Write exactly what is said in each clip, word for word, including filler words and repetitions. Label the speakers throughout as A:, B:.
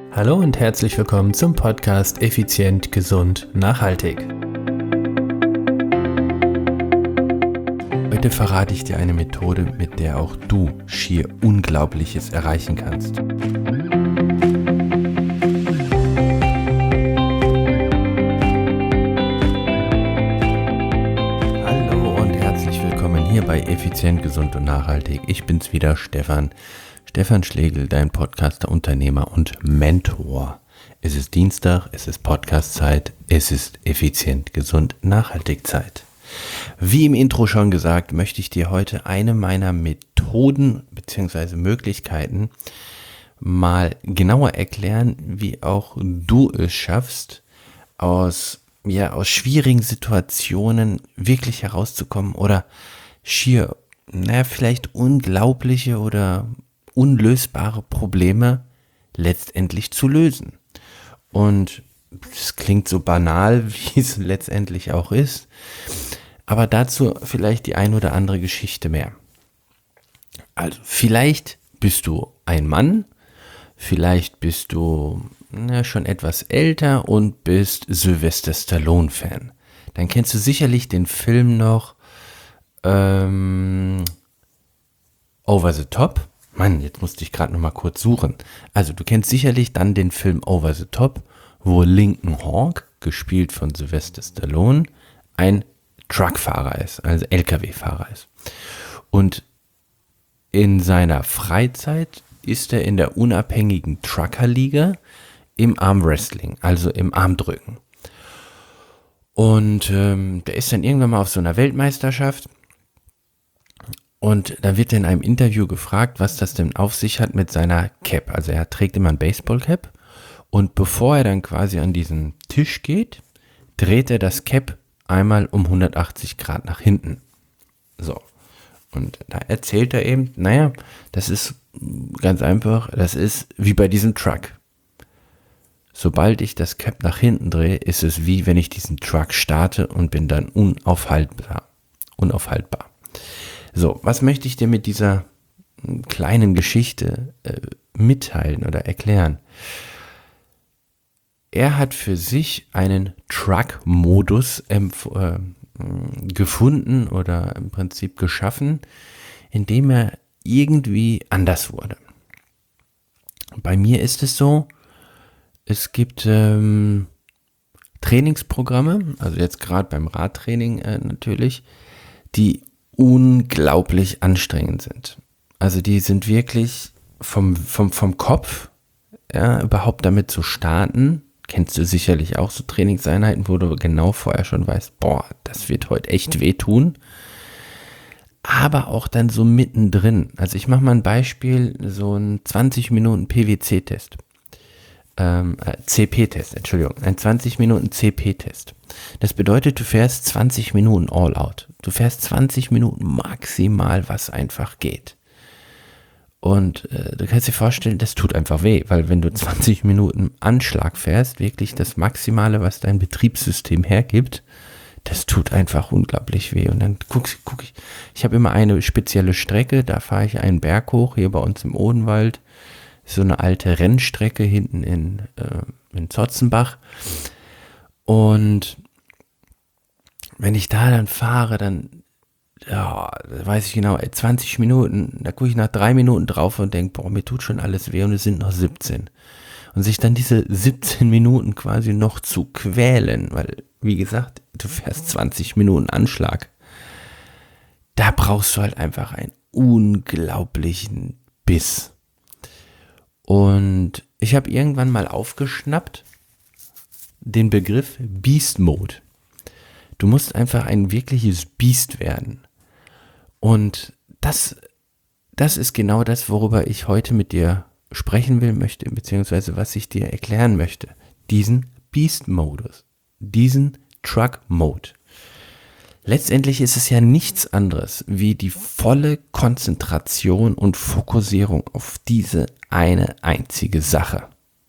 A: Hallo und herzlich willkommen zum Podcast Effizient, Gesund, Nachhaltig. Heute verrate ich dir eine Methode, mit der auch du schier Unglaubliches erreichen kannst. Hallo und herzlich willkommen hier bei Effizient, Gesund und Nachhaltig. Ich bin's wieder, Stefan. Stefan Schlegel, dein Podcaster, Unternehmer und Mentor. Es ist Dienstag, es ist Podcast-Zeit, es ist effizient, gesund, nachhaltig Zeit. Wie im Intro schon gesagt, möchte ich dir heute eine meiner Methoden bzw. Möglichkeiten mal genauer erklären, wie auch du es schaffst, aus, ja, aus schwierigen Situationen wirklich herauszukommen oder schier, naja, vielleicht unglaubliche oder unlösbare Probleme letztendlich zu lösen. Und es klingt so banal, wie es letztendlich auch ist, aber dazu vielleicht die ein oder andere Geschichte mehr. Also vielleicht bist du ein Mann, vielleicht bist du na, schon etwas älter und bist Sylvester Stallone-Fan. Dann kennst du sicherlich den Film noch ähm, Over the Top. Mann, jetzt musste ich gerade noch mal kurz suchen. Also du kennst sicherlich dann den Film Over the Top, wo Lincoln Hawk, gespielt von Sylvester Stallone, ein Truckfahrer ist, also L K W-Fahrer ist. Und in seiner Freizeit ist er in der unabhängigen Truckerliga im Armwrestling, also im Armdrücken. Und ähm, der ist dann irgendwann mal auf so einer Weltmeisterschaft. Und dann wird er in einem Interview gefragt, was das denn auf sich hat mit seiner Cap. Also er trägt immer ein Baseball-Cap und bevor er dann quasi an diesen Tisch geht, dreht er das Cap einmal um hundertachtzig Grad nach hinten. So. Und da erzählt er eben, naja, das ist ganz einfach, das ist wie bei diesem Truck. Sobald ich das Cap nach hinten drehe, ist es wie wenn ich diesen Truck starte und bin dann unaufhaltbar. Unaufhaltbar. So, was möchte ich dir mit dieser kleinen Geschichte äh, mitteilen oder erklären? Er hat für sich einen Truck-Modus empf- äh, gefunden oder im Prinzip geschaffen, indem er irgendwie anders wurde. Bei mir ist es so, es gibt ähm, Trainingsprogramme, also jetzt gerade beim Radtraining äh, natürlich, die unglaublich anstrengend sind. Also die sind wirklich vom, vom, vom Kopf, ja, überhaupt damit zu starten, kennst du sicherlich auch so Trainingseinheiten, wo du genau vorher schon weißt, boah, das wird heute echt wehtun. Aber auch dann so mittendrin. Also ich mache mal ein Beispiel, so ein zwanzig Minuten P W C-Test. Ähm, äh, C P-Test, Entschuldigung, ein zwanzig Minuten C P-Test. Das bedeutet, du fährst zwanzig Minuten all out. Du fährst zwanzig Minuten maximal, was einfach geht. Und äh, du kannst dir vorstellen, das tut einfach weh, weil wenn du zwanzig Minuten Anschlag fährst, wirklich das Maximale, was dein Betriebssystem hergibt, das tut einfach unglaublich weh. Und dann guck, guck ich, ich habe immer eine spezielle Strecke, da fahre ich einen Berg hoch, hier bei uns im Odenwald, so eine alte Rennstrecke hinten in, äh, in Zotzenbach. Und wenn ich da dann fahre, dann ja, weiß ich genau, zwanzig Minuten, da gucke ich nach drei Minuten drauf und denke, boah, mir tut schon alles weh und es sind noch siebzehn. Und sich dann diese siebzehn Minuten quasi noch zu quälen, weil, wie gesagt, du fährst zwanzig Minuten Anschlag. Da brauchst du halt einfach einen unglaublichen Biss. Und ich habe irgendwann mal aufgeschnappt den Begriff Beast Mode. Du musst einfach ein wirkliches Biest werden. Und das, das ist genau das, worüber ich heute mit dir sprechen will möchte, beziehungsweise was ich dir erklären möchte. Diesen Beast-Modus, diesen Truck-Mode. Letztendlich ist es ja nichts anderes wie die volle Konzentration und Fokussierung auf diese eine einzige Sache.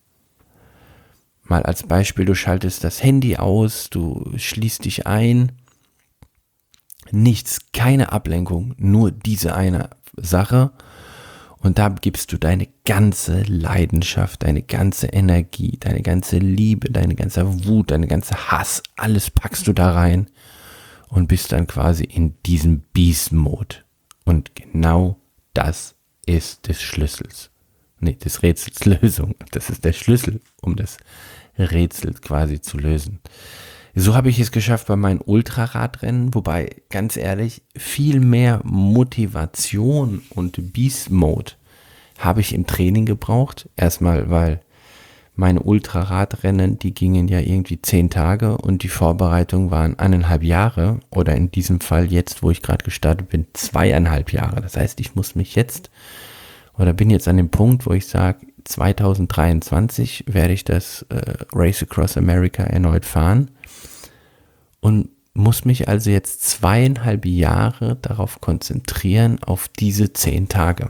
A: Mal als Beispiel, du schaltest das Handy aus, du schließt dich ein. Nichts, keine Ablenkung, nur diese eine Sache. Und da gibst du deine ganze Leidenschaft, deine ganze Energie, deine ganze Liebe, deine ganze Wut, deine ganze Hass, alles packst du da rein und bist dann quasi in diesem Beast-Mode. Und genau das ist des Schlüssels. Nee, des Rätsels Lösung. Das ist der Schlüssel, um das Rätsel quasi zu lösen. So habe ich es geschafft bei meinen Ultraradrennen, wobei, ganz ehrlich, viel mehr Motivation und Beast-Mode habe ich im Training gebraucht. Erstmal, weil meine Ultraradrennen, die gingen ja irgendwie zehn Tage und die Vorbereitung waren eineinhalb Jahre oder in diesem Fall jetzt, wo ich gerade gestartet bin, zweieinhalb Jahre. Das heißt, ich muss mich jetzt oder bin jetzt an dem Punkt, wo ich sage, zwanzig dreiundzwanzig werde ich das äh, Race Across America erneut fahren und muss mich also jetzt zweieinhalb Jahre darauf konzentrieren, auf diese zehn Tage.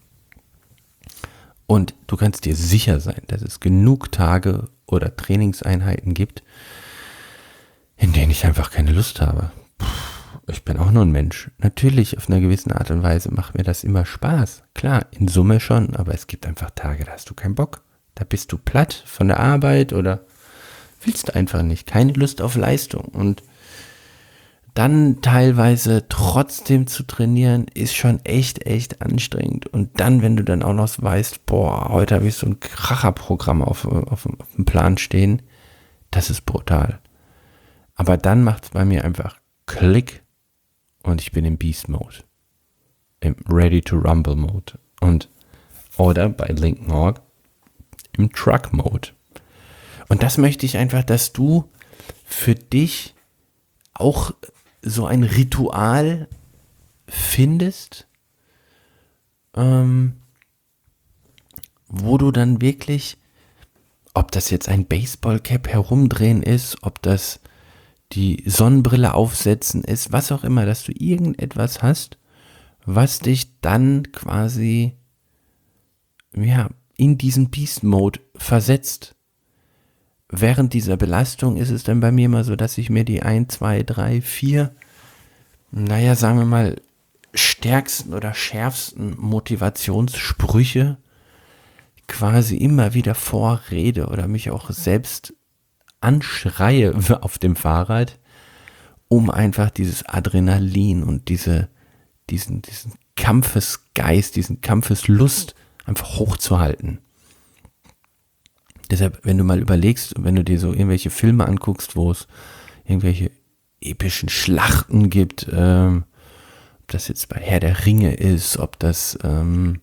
A: Und du kannst dir sicher sein, dass es genug Tage oder Trainingseinheiten gibt, in denen ich einfach keine Lust habe. Puh, ich bin auch nur ein Mensch. Natürlich, auf einer gewissen Art und Weise macht mir das immer Spaß. Klar, in Summe schon, aber es gibt einfach Tage, da hast du keinen Bock. Da bist du platt von der Arbeit oder willst einfach nicht. Keine Lust auf Leistung. Und dann teilweise trotzdem zu trainieren, ist schon echt, echt anstrengend. Und dann, wenn du dann auch noch weißt, boah, heute habe ich so ein Kracherprogramm auf, auf, auf dem Plan stehen, das ist brutal. Aber dann macht es bei mir einfach Klick und ich bin im Beast-Mode. Im Ready-to-Rumble-Mode. Und oder bei Lincoln Hawk im Truck-Mode. Und das möchte ich einfach, dass du für dich auch so ein Ritual findest, ähm, wo du dann wirklich, ob das jetzt ein Baseballcap herumdrehen ist, ob das die Sonnenbrille aufsetzen ist, was auch immer, dass du irgendetwas hast, was dich dann quasi ja, in diesen Beast-Mode versetzt. Während dieser Belastung ist es dann bei mir immer so, dass ich mir die ein, zwei, drei, vier, naja, sagen wir mal, stärksten oder schärfsten Motivationssprüche quasi immer wieder vorrede oder mich auch selbst anschreie auf dem Fahrrad, um einfach dieses Adrenalin und diese, diesen, diesen Kampfesgeist, diesen Kampfeslust einfach hochzuhalten. Deshalb, wenn du mal überlegst, wenn du dir so irgendwelche Filme anguckst, wo es irgendwelche epischen Schlachten gibt, ähm, ob das jetzt bei Herr der Ringe ist, ob das ähm,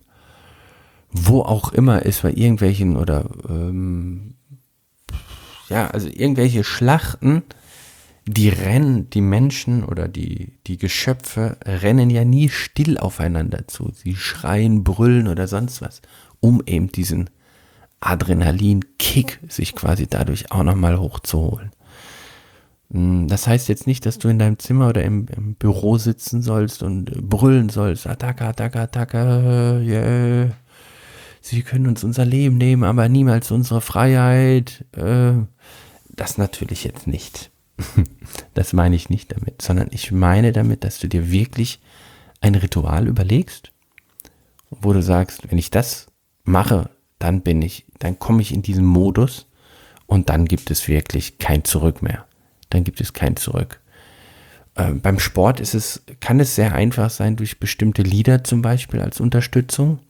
A: wo auch immer ist, bei irgendwelchen oder ähm, ja, also irgendwelche Schlachten, die rennen, die Menschen oder die, die Geschöpfe rennen ja nie still aufeinander zu. Sie schreien, brüllen oder sonst was, um eben diesen Adrenalin-Kick sich quasi dadurch auch nochmal hochzuholen. Das heißt jetzt nicht, dass du in deinem Zimmer oder im, im Büro sitzen sollst und brüllen sollst, Attacke, Attacke, Attacke, yeah. Sie können uns unser Leben nehmen, aber niemals unsere Freiheit. Das natürlich jetzt nicht. Das meine ich nicht damit, sondern ich meine damit, dass du dir wirklich ein Ritual überlegst, wo du sagst, wenn ich das mache, dann bin ich, dann komme ich in diesen Modus und dann gibt es wirklich kein Zurück mehr. Dann gibt es kein Zurück. Äh, beim Sport ist es, kann es sehr einfach sein, durch bestimmte Lieder zum Beispiel als Unterstützung,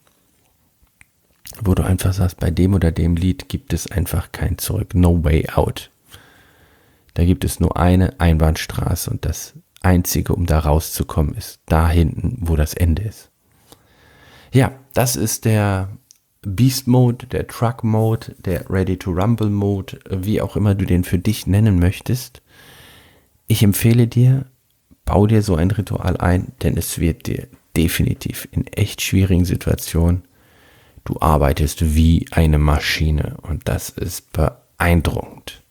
A: wo du einfach sagst, bei dem oder dem Lied gibt es einfach kein Zurück. No way out. Da gibt es nur eine Einbahnstraße und das Einzige, um da rauszukommen, ist da hinten, wo das Ende ist. Ja, das ist der Beast Mode, der Truck Mode, der Ready to Rumble Mode, wie auch immer du den für dich nennen möchtest. Ich empfehle dir, bau dir so ein Ritual ein, denn es wird dir definitiv in echt schwierigen Situationen, du arbeitest wie eine Maschine und das ist beeindruckend.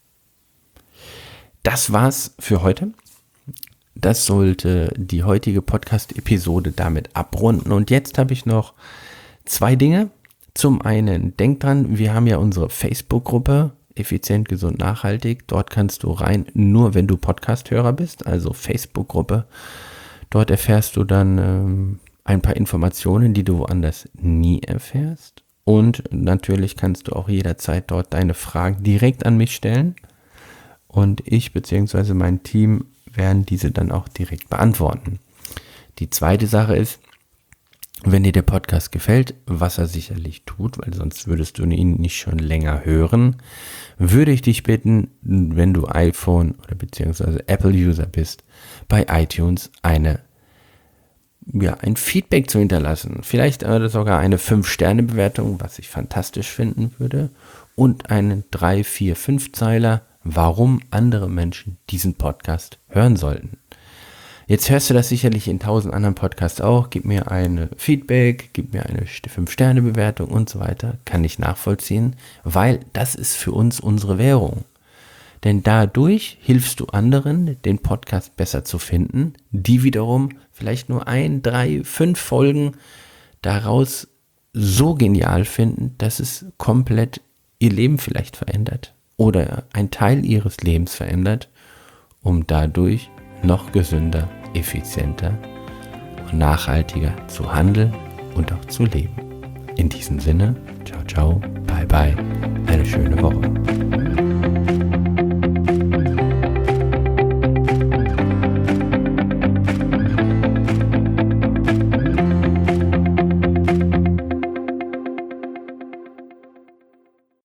A: Das war's für heute. Das sollte die heutige Podcast-Episode damit abrunden. Und jetzt habe ich noch zwei Dinge. Zum einen, denk dran, wir haben ja unsere Facebook-Gruppe, Effizient, Gesund, Nachhaltig. Dort kannst du rein, nur wenn du Podcast-Hörer bist, also Facebook-Gruppe. Dort erfährst du dann ähm, ein paar Informationen, die du woanders nie erfährst. Und natürlich kannst du auch jederzeit dort deine Fragen direkt an mich stellen. Und ich bzw. mein Team werden diese dann auch direkt beantworten. Die zweite Sache ist, wenn dir der Podcast gefällt, was er sicherlich tut, weil sonst würdest du ihn nicht schon länger hören, würde ich dich bitten, wenn du iPhone oder beziehungsweise Apple-User bist, bei iTunes eine, ja, ein Feedback zu hinterlassen. Vielleicht sogar eine fünf Sterne Bewertung, was ich fantastisch finden würde, und einen drei, vier, fünf Zeiler, warum andere Menschen diesen Podcast hören sollten. Jetzt hörst du das sicherlich in tausend anderen Podcasts auch. Gib mir ein Feedback, gib mir eine fünf Sterne Bewertung und so weiter. Kann ich nachvollziehen, weil das ist für uns unsere Währung. Denn dadurch hilfst du anderen, den Podcast besser zu finden, die wiederum vielleicht nur ein, drei, fünf Folgen daraus so genial finden, dass es komplett ihr Leben vielleicht verändert oder ein Teil ihres Lebens verändert, um dadurch noch gesünder, effizienter und nachhaltiger zu handeln und auch zu leben. In diesem Sinne, ciao, ciao, bye, bye, eine schöne Woche.